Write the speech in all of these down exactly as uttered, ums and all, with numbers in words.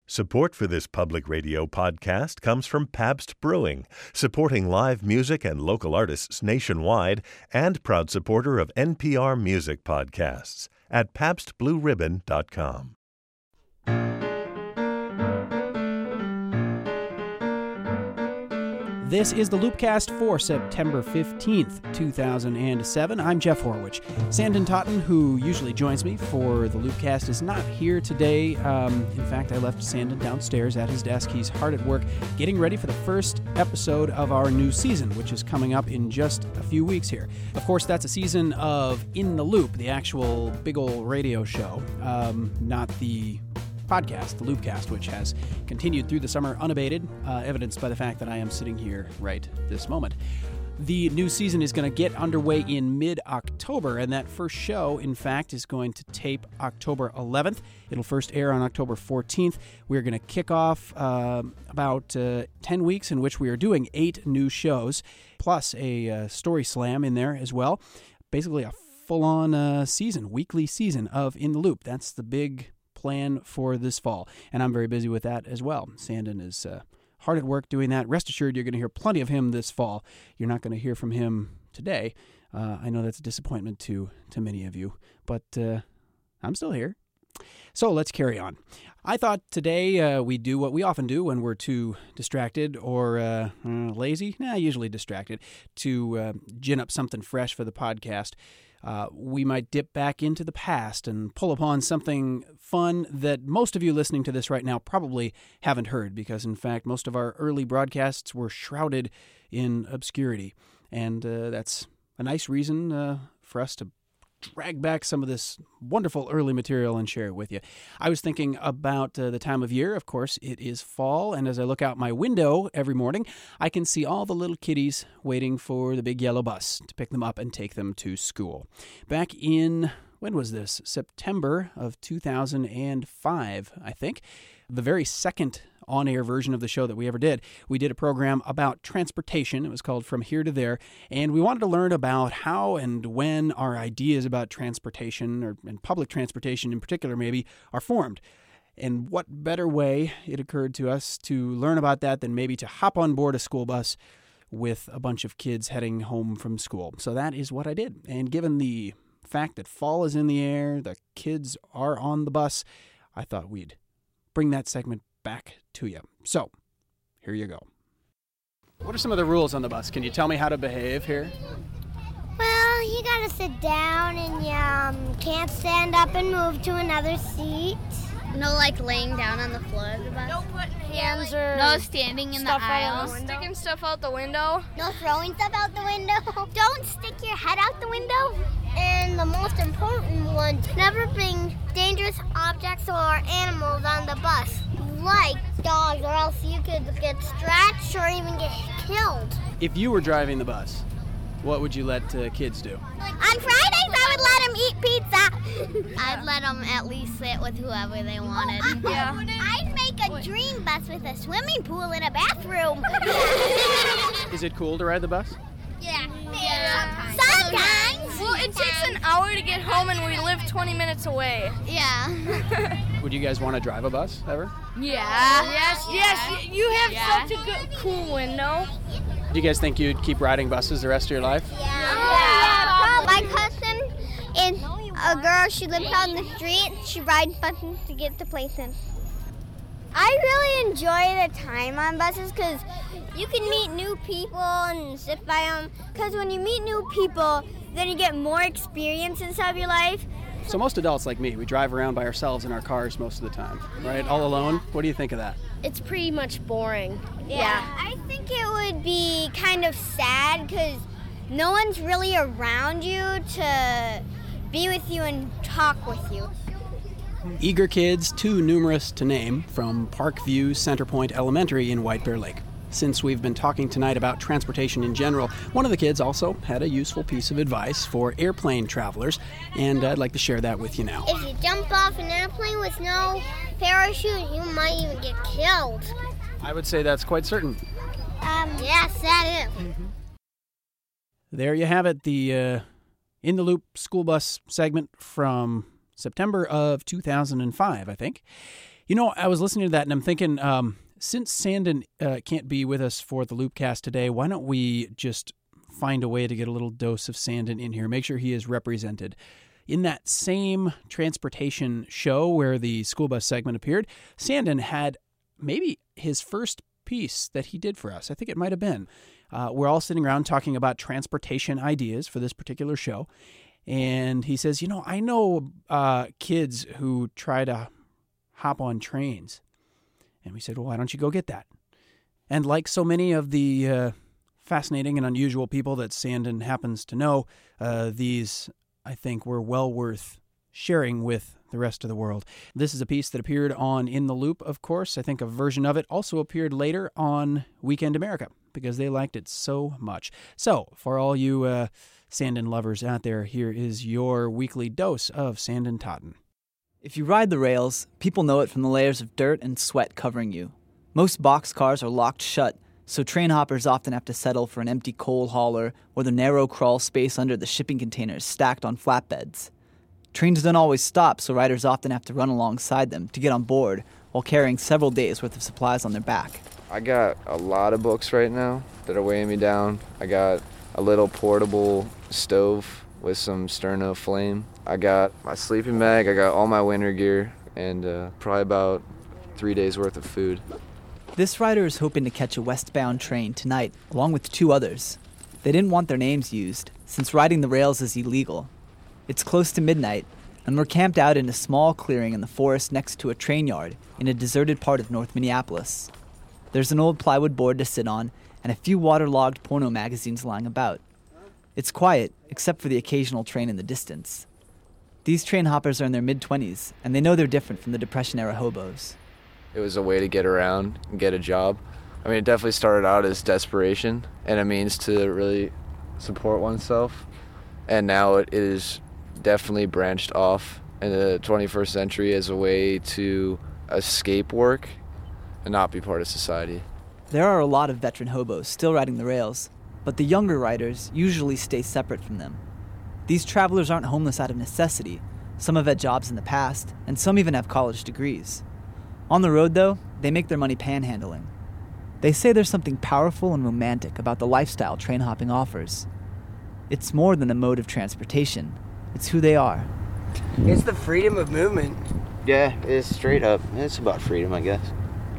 Support for this public radio podcast comes from Pabst Brewing, supporting live music and local artists nationwide, and proud supporter of N P R Music Podcasts at pabst blue ribbon dot com. This is the Loopcast for September fifteenth, two thousand seven. I'm Jeff Horwich. Sandon Totten, who usually joins me for the Loopcast, is not here today. Um, in fact, I left Sandon downstairs at his desk. He's hard at work getting ready for the first episode of our new season, which is coming up in just a few weeks here. Of course, that's a season of In the Loop, the actual big ol' radio show, um, not the podcast, the Loopcast, which has continued through the summer unabated, uh, evidenced by the fact that I am sitting here right this moment. The new season is going to get underway in mid-October, and that first show, in fact, is going to tape October eleventh. It'll first air on October fourteenth. We're going to kick off uh, about uh, ten weeks in which we are doing eight new shows, plus a uh, story slam in there as well. Basically a full-on uh, season, weekly season of In the Loop. That's the big plan for this fall, and I'm very busy with that as well. Sandon is uh, hard at work doing that. Rest assured, you're going to hear plenty of him this fall. You're not going to hear from him today. Uh, I know that's a disappointment to to many of you, but uh, I'm still here. So let's carry on. I thought today uh, we'd do what we often do when we're too distracted or uh, uh, lazy, nah, usually distracted, to uh, gin up something fresh for the podcast. Uh, we might dip back into the past and pull upon something fun that most of you listening to this right now probably haven't heard, because, in fact, most of our early broadcasts were shrouded in obscurity. And uh, that's a nice reason uh, for us to drag back some of this wonderful early material and share it with you. I was thinking about uh, the time of year. Of course, it is fall, and as I look out my window every morning, I can see all the little kiddies waiting for the big yellow bus to pick them up and take them to school. Back in, when was this? September of two thousand five, I think. The very second on-air version of the show that we ever did. We did a program about transportation. It was called From Here to There, and we wanted to learn about how and when our ideas about transportation, or and public transportation in particular maybe, are formed. And what better way, it occurred to us, to learn about that than maybe to hop on board a school bus with a bunch of kids heading home from school. So that is what I did. And given the fact that fall is in the air, the kids are on the bus, I thought we'd bring that segment back to you. So, here you go. What are some of the rules on the bus? Can you tell me how to behave here? Well, you gotta sit down and you um, can't stand up and move to another seat. No, like laying down on the floor of the bus. No putting hands or no standing in the aisles. The Sticking stuff out the window. No throwing stuff out the window. Don't stick your head out the window. And the most important one, never bring dangerous objects or animals on the bus, like dogs, or else you could get scratched or even get killed. If you were driving the bus, what would you let uh, kids do? On Fridays, I would let them eat pizza. I'd let them at least sit with whoever they wanted. Oh, I, Yeah. I'd make a dream bus with a swimming pool and a bathroom. Is it cool to ride the bus? Yeah. Yeah. Sometimes. Well, it takes an hour to get home, and we live twenty minutes away. Yeah. Would you guys want to drive a bus ever? Yeah. Yes, yes. y- You have Yeah. such a good, cool window. Do you guys think you'd keep riding buses the rest of your life? Yeah. My cousin is a girl. She lives on the street. She rides buses to get to places. I really enjoy the time on buses because you can meet new people and sit by them. Because when you meet new people, then you get more experiences of your life. So most adults like me, we drive around by ourselves in our cars most of the time, right? All alone. What do you think of that? It's pretty much boring. Yeah. I think it would be kind of sad because no one's really around you to be with you and talk with you. Eager kids, too numerous to name, from Parkview Centerpoint Elementary in White Bear Lake. Since we've been talking tonight about transportation in general, one of the kids also had a useful piece of advice for airplane travelers, and I'd like to share that with you now. If you jump off an airplane with no parachute, you might even get killed. I would say that's quite certain. Um, yes, that is. Mm-hmm. There you have it, the uh, In the Loop school bus segment from September of two thousand five, I think. You know, I was listening to that and I'm thinking, um, since Sandon uh, can't be with us for the Loopcast today, why don't we just find a way to get a little dose of Sandon in here, make sure he is represented. In that same transportation show where the school bus segment appeared, Sandon had maybe his first piece that he did for us. I think it might have been. Uh, we're all sitting around talking about transportation ideas for this particular show. And he says, you know, I know uh, kids who try to hop on trains. And we said, well, why don't you go get that? And like so many of the uh, fascinating and unusual people that Sandon happens to know, uh, these, I think, were well worth sharing with the rest of the world. This is a piece that appeared on In the Loop, of course. I think a version of it also appeared later on Weekend America because they liked it so much. So, for all you uh, Sandon lovers out there, here is your weekly dose of Sandon Totten. If you ride the rails, people know it from the layers of dirt and sweat covering you. Most boxcars are locked shut, so train hoppers often have to settle for an empty coal hauler or the narrow crawl space under the shipping containers stacked on flatbeds. Trains don't always stop, so riders often have to run alongside them to get on board while carrying several days' worth of supplies on their back. I got a lot of books right now that are weighing me down. I got a little portable stove with some sterno flame. I got my sleeping bag, I got all my winter gear, and uh, probably about three days' worth of food. This rider is hoping to catch a westbound train tonight, along with two others. They didn't want their names used, since riding the rails is illegal. It's close to midnight, and we're camped out in a small clearing in the forest next to a train yard in a deserted part of North Minneapolis. There's an old plywood board to sit on, and a few waterlogged porno magazines lying about. It's quiet, except for the occasional train in the distance. These train hoppers are in their mid-twenties, and they know they're different from the Depression-era hobos. It was a way to get around and get a job. I mean, it definitely started out as desperation and a means to really support oneself. And now it is definitely branched off in the twenty-first century as a way to escape work and not be part of society. There are a lot of veteran hobos still riding the rails, but the younger riders usually stay separate from them. These travelers aren't homeless out of necessity. Some have had jobs in the past, and some even have college degrees. On the road, though, they make their money panhandling. They say there's something powerful and romantic about the lifestyle train hopping offers. It's more than a mode of transportation. It's who they are. It's the freedom of movement. Yeah, it's straight up. It's about freedom, I guess.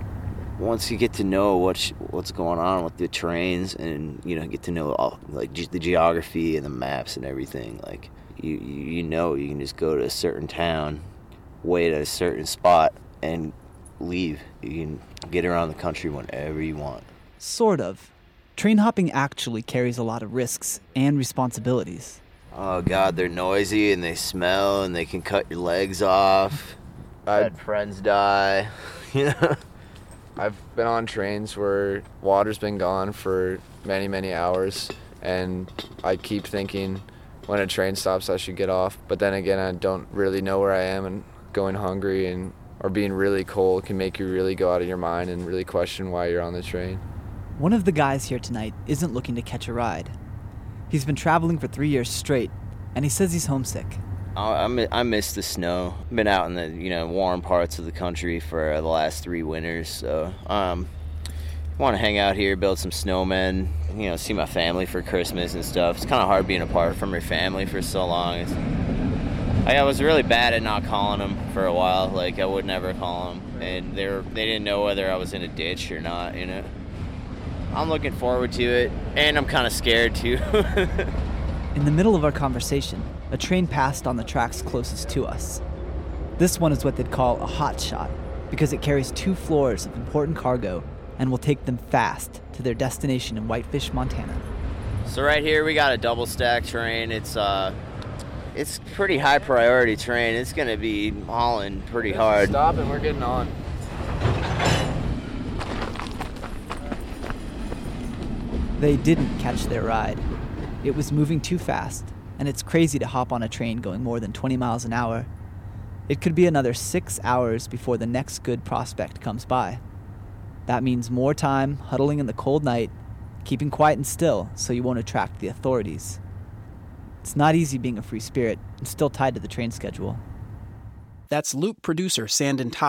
Once you get to know what's what's going on with the trains, and you know, get to know all like ge- the geography and the maps and everything, like you you know you can just go to a certain town, wait at a certain spot, and leave. You can get around the country whenever you want. Sort of. Train hopping actually carries a lot of risks and responsibilities. Oh God, they're noisy and they smell and they can cut your legs off. I've had friends die. You know. I've been on trains where water's been gone for many, many hours, and I keep thinking when a train stops I should get off, but then again I don't really know where I am, and going hungry and or being really cold can make you really go out of your mind and really question why you're on the train. One of the guys here tonight isn't looking to catch a ride. He's been traveling for three years straight, and he says he's homesick. I, I miss the snow. I've been out in the you know warm parts of the country for the last three winters, so um, I want to hang out here, build some snowmen, you know, see my family for Christmas and stuff. It's kind of hard being apart from your family for so long. It's, like, I was really bad at not calling them for a while. Like I would never call them, and they were, they didn't know whether I was in a ditch or not. You know, I'm looking forward to it, and I'm kind of scared too. In the middle of our conversation, a train passed on the tracks closest to us. This one is what they'd call a hot shot, because it carries two floors of important cargo and will take them fast to their destination in Whitefish, Montana. So right here we got a double stack train. It's uh, it's pretty high priority train. It's gonna be hauling pretty hard. Stop and we're getting on. They didn't catch their ride. It was moving too fast, and it's crazy to hop on a train going more than twenty miles an hour. It could be another six hours before the next good prospect comes by. That means more time huddling in the cold night, keeping quiet and still so you won't attract the authorities. It's not easy being a free spirit and still tied to the train schedule. That's Loop producer Sandon Totten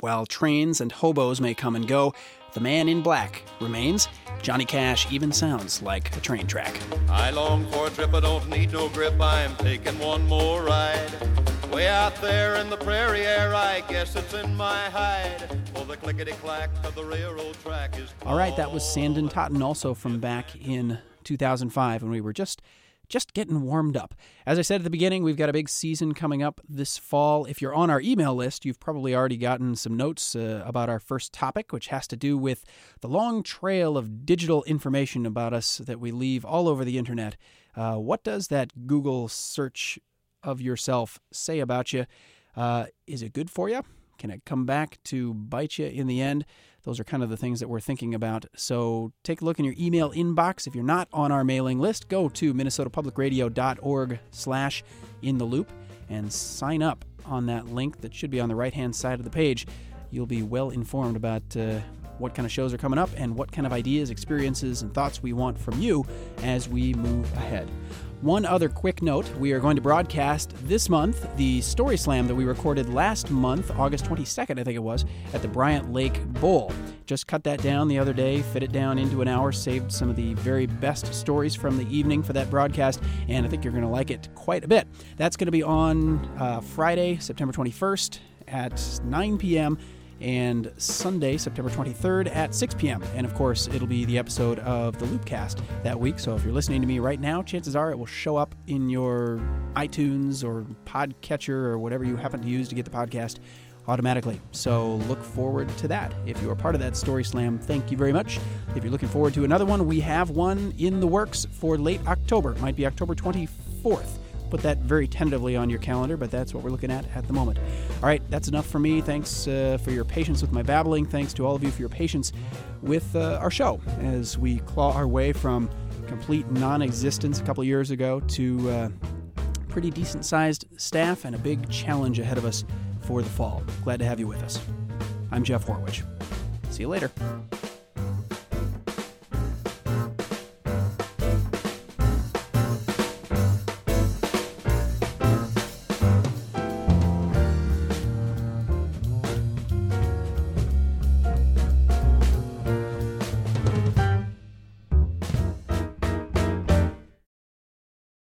While trains and hobos may come and go, the man in black remains. Johnny Cash even sounds like a train track. I long for a trip, I don't need no grip, I'm taking one more ride. Way out there in the prairie air, I guess it's in my hide. Oh, the clickety-clack of the railroad track is... All right, that was Sandon Totten, also from back in two thousand five, when we were just just getting warmed up. As I said at the beginning, we've got a big season coming up this fall. If you're on our email list, you've probably already gotten some notes uh, about our first topic, which has to do with the long trail of digital information about us that we leave all over the internet. Uh, what does that Google search of yourself say about you? Uh, is it good for you? Can it come back to bite you in the end? Those are kind of the things that we're thinking about. So take a look in your email inbox. If you're not on our mailing list, go to minnesotapublicradio.org slash in the loop and sign up on that link that should be on the right-hand side of the page. You'll be well informed about uh, what kind of shows are coming up and what kind of ideas, experiences, and thoughts we want from you as we move ahead. One other quick note, we are going to broadcast this month the Story Slam that we recorded last month, August twenty-second, I think it was, at the Bryant Lake Bowl. Just cut that down the other day, fit it down into an hour, saved some of the very best stories from the evening for that broadcast, and I think you're going to like it quite a bit. That's going to be on uh, Friday, September twenty-first at nine p.m., and Sunday, September twenty-third at six p.m. And of course, it'll be the episode of the Loopcast that week. So if you're listening to me right now, chances are it will show up in your iTunes or Podcatcher or whatever you happen to use to get the podcast automatically. So look forward to that. If you are part of that Story Slam, thank you very much. If you're looking forward to another one, we have one in the works for late October. It might be October twenty-fourth. Put that very tentatively on your calendar, but that's what we're looking at at the moment. All right, that's enough for me. Thanks uh, for your patience with my babbling. Thanks to all of you for your patience with uh, our show as we claw our way from complete non-existence a couple of years ago to uh, pretty decent-sized staff and a big challenge ahead of us for the fall. Glad to have you with us. I'm Jeff Horwich. See you later.